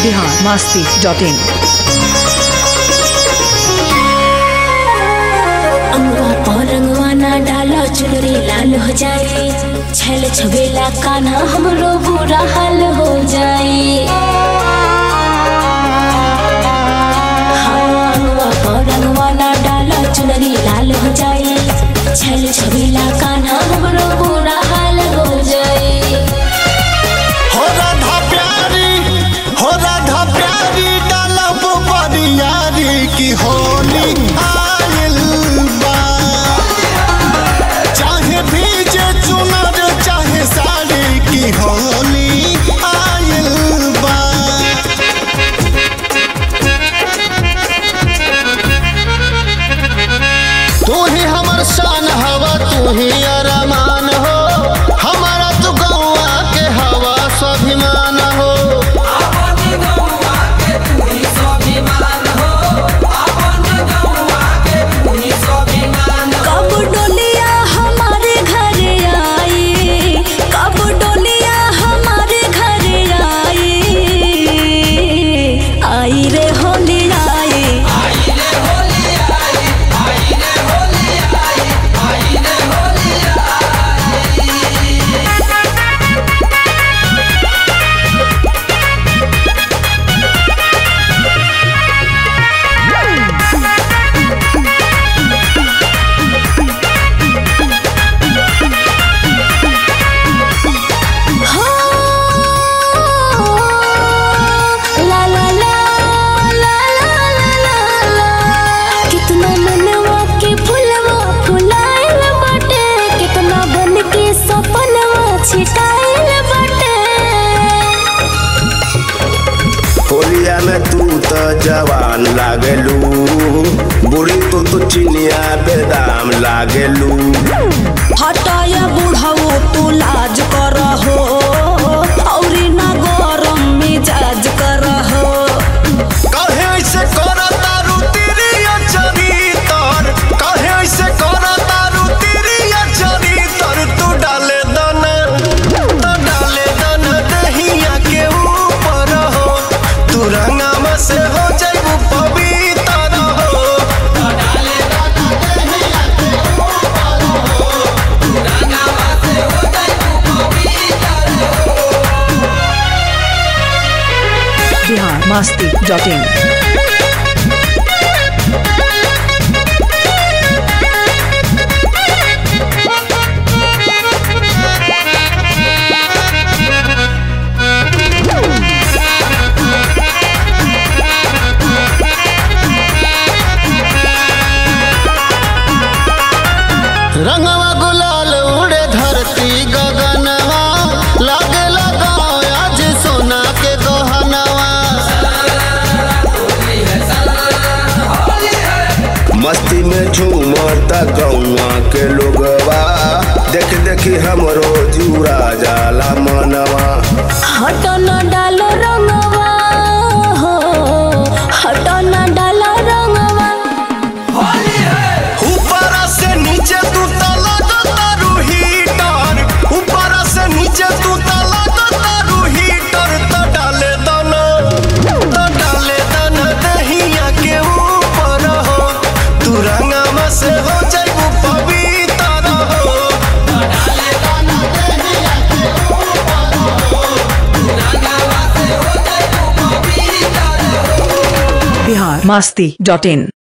biharmasti.in रंगवा ना डालो चुनरी लाल हो जाए, छल छबेला कान्हा हमरो बुरा हाल हो जाए। रंगवा ना डालो चुनरी लाल हो जाए, छल छबेला कान्हा हमरो बुरा हाल हो जाए। हो राधा प्यारी डालब बरियारी की होली आइल बा, चाहे भीजे चुनर चाहे साड़ी की होली आइल बा। तू ही हमर शान हवा, तू ही अरमान हो, हमारा तू गौआ के हवा स्वाभिमान हो। कब डोलिया हमारे घर आई, कब डोलिया हमारे घर आई, आई रे होली आई। कितना मनवा के फुलवा फुलाइल बाटे, कितना बन के सपनवा छिटाइल बाटे। होलिया में तू तो जवान लागलू, बुढ़ी तू चिनिया बेदाम लागलू। हटाया बुढ़ाओ तू लाज करहो, औरी ना गरम मिजाज करहो। कहे ऐसे करा तारू तेरी चरितर, कहे ऐसे करा तारू तेरी चरितर। तू डाले दाना दहिया के ऊपर हो, तू रंगामा से हो जाइबू पवित्र हो। biharmasti.in रंगवा गुलाल उड़े धरती गगनवा, लागे लगाओ आज सोना के गहनवा। मस्ती में झूमता गौआ के लोगवा, देख देखी हमरो जुरा जाला मनवा। हटो न डालो रंगवा हो, हटो न डालो रंगवा। ऊपर से नीचे तू तला तारू हीटर, ऊपर से नीचे तू तला तारू हीटर। तो डाले दाना दहिया के ऊपर हो, तू रंगामा से हो जाइबू पवित्र हो। biharmasti.in